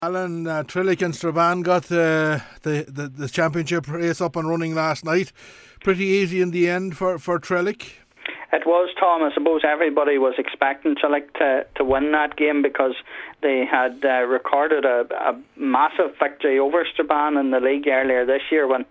Alan, Trillick and Strabane got the championship race up and running last night. Pretty easy in the end for Trillick. It was, Tom. I suppose everybody was expecting Trillick to win that game because they had recorded a massive victory over Strabane in the league earlier this year when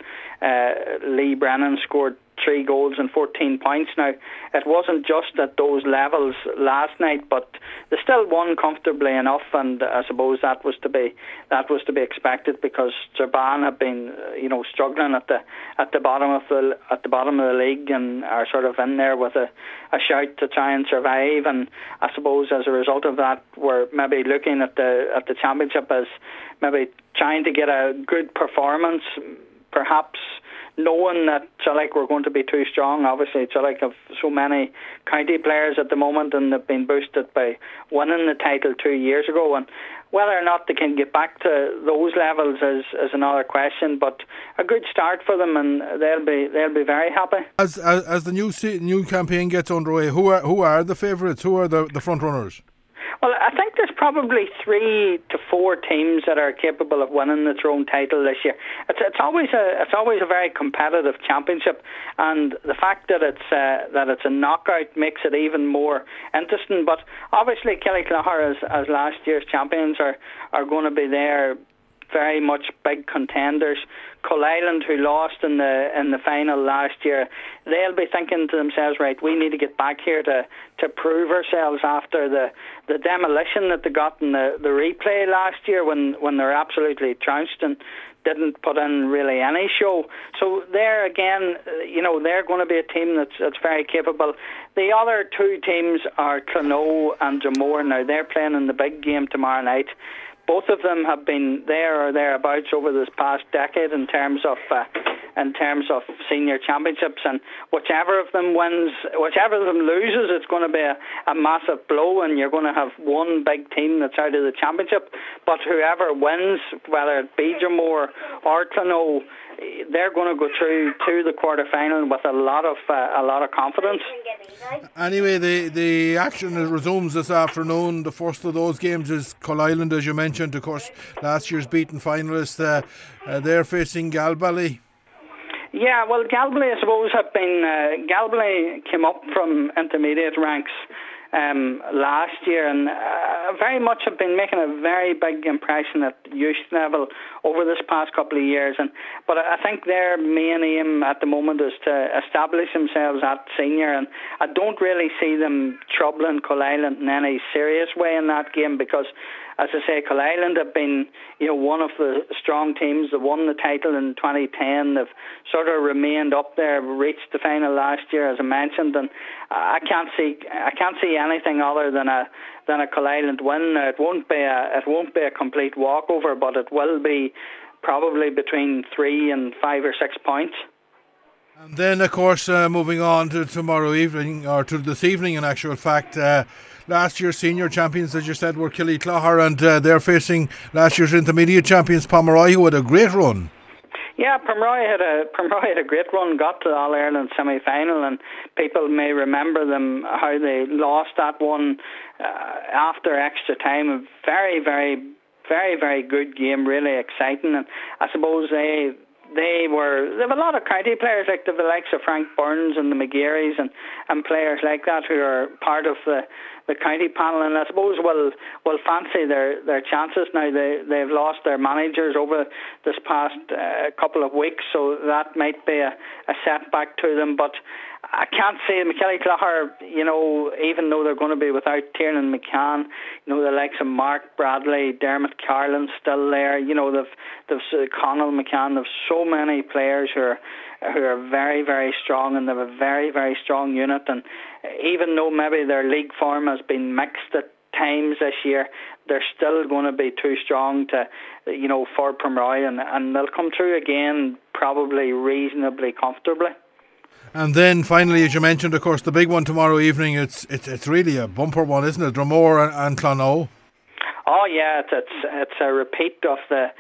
Lee Brennan scored 3 goals and 14 points. Now, it wasn't just at those levels last night, but they still won comfortably enough, and I suppose that was to be expected because Strabane have been, struggling at the bottom of the league and are sort of in there with a shout to try and survive. And I suppose as a result of that, we're maybe looking at the championship as maybe trying to get a good performance, perhaps knowing that Trillick were going to be too strong. Obviously, Trillick have so many county players at the moment, and they've been boosted by winning the title 2 years ago. And whether or not they can get back to those levels is another question. But a good start for them, and they'll be very happy. As the new campaign gets underway, who are the favourites? Who are the front runners? Well, I think there's probably 3 to 4 teams that are capable of winning the Tyrone title this year. It's always a very competitive championship, and the fact that it's a knockout makes it even more interesting. But obviously, Killyclogher as last year's champions are going to be there, very much big contenders. Cull Island, who lost in the final last year, they'll be thinking to themselves, right, we need to get back here to prove ourselves after the demolition that they got in the replay last year when they were absolutely trounced and didn't put in really any show. So there again, they're going to be a team that's very capable. The other 2 teams are Clonaux and Dromore. Now they're playing in the big game tomorrow night. Both of them have been there or thereabouts over this past decade in terms of senior championships, and whichever of them wins, whichever of them loses, it's going to be a massive blow, and you're going to have one big team that's out of the championship. But whoever wins, whether it be Dromore or Clonaux, they're going to go through to the quarter-final with a lot of confidence. Anyway, the action resumes this afternoon. The first of those games is Cull Island, as you mentioned. Of course, last year's beaten finalists. They're facing Galbally. Yeah, well, Galbally, I suppose, Galbally came up from intermediate ranks last year, and very much have been making a very big impression at youth level over this past couple of years. But I think their main aim at the moment is to establish themselves at senior, and I don't really see them troubling Cull Island in any serious way in that game because, as I say, Cull Island have been, one of the strong teams that won the title in 2010. They've sort of remained up there, reached the final last year, as I mentioned, and I can't see anything other than a Cull Island win. It won't be a complete walkover, but it will be probably between 3 and 5 or 6 points. And then, of course, moving on to tomorrow evening, or to this evening, in actual fact. Last year's senior champions, as you said, were Killyclogher, and they're facing last year's intermediate champions, Pomeroy, who had a great run. Yeah, Pomeroy had a great run, got to the All-Ireland semi-final, and people may remember them, how they lost that one after extra time. A very, very, very, very good game, really exciting, and I suppose they have a lot of county players like the likes of Frank Burns and the McGarrys and players like that who are part of the county panel, and I suppose will fancy their chances now. They've lost their managers over this past couple of weeks, so that might be a setback to them. But I can't say Killyclogher, even though they're going to be without Tiernan McCann, the likes of Mark Bradley, Dermot Carlin still there. They've Conal McCann. They've so many players who are very, very strong, and they have a very, very strong unit. And even though maybe their league form has been mixed at times this year, they're still going to be too strong for Pomeroy, and they'll come through again probably reasonably comfortably. And then finally, as you mentioned, of course, the big one tomorrow evening, it's really a bumper one, isn't it? Dromore and Clonaux. Oh yeah, it's a repeat of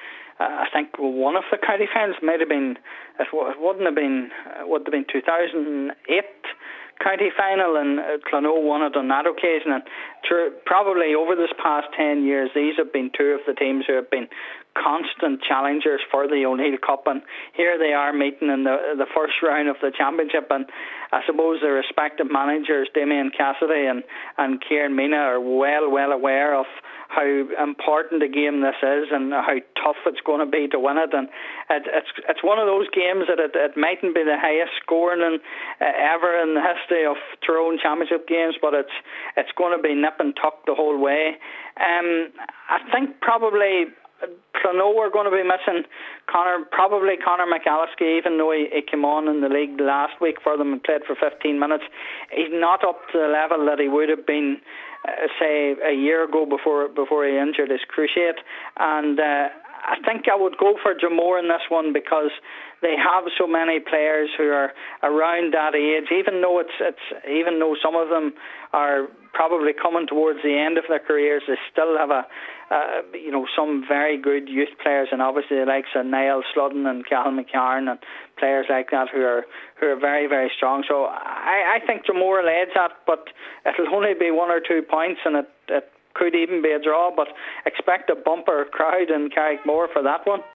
I think one of the county finals might have been, it would have been 2008 county final, and Clonaux won it on that occasion. And probably over this past 10 years, these have been two of the teams who have been constant challengers for the O'Neill Cup, and here they are meeting in the first round of the championship. And I suppose the respective managers, Damien Cassidy and Kieran Mina, are well aware of how important a game this is and how tough it's going to be to win it. And it's one of those games that it mightn't be the highest scoring ever in the history of Tyrone Championship games, but it's going to be nip and tuck the whole way. I think probably Clonaux are going to be missing Conor McAlliskey, even though he came on in the league last week for them and played for 15 minutes. He's not up to the level that he would have been, say, a year ago before he injured his cruciate. And I think I would go for Dromore in this one, because they have so many players who are around that age. Even though some of them are probably coming towards the end of their careers, they still have some very good youth players, and obviously the likes of Niall Sludden and Cathal McCarn and players like that who are very, very strong. So I think Dromore will edge that, but it'll only be 1 or 2 points, and it could even be a draw, but expect a bumper crowd in Carrickmore for that one.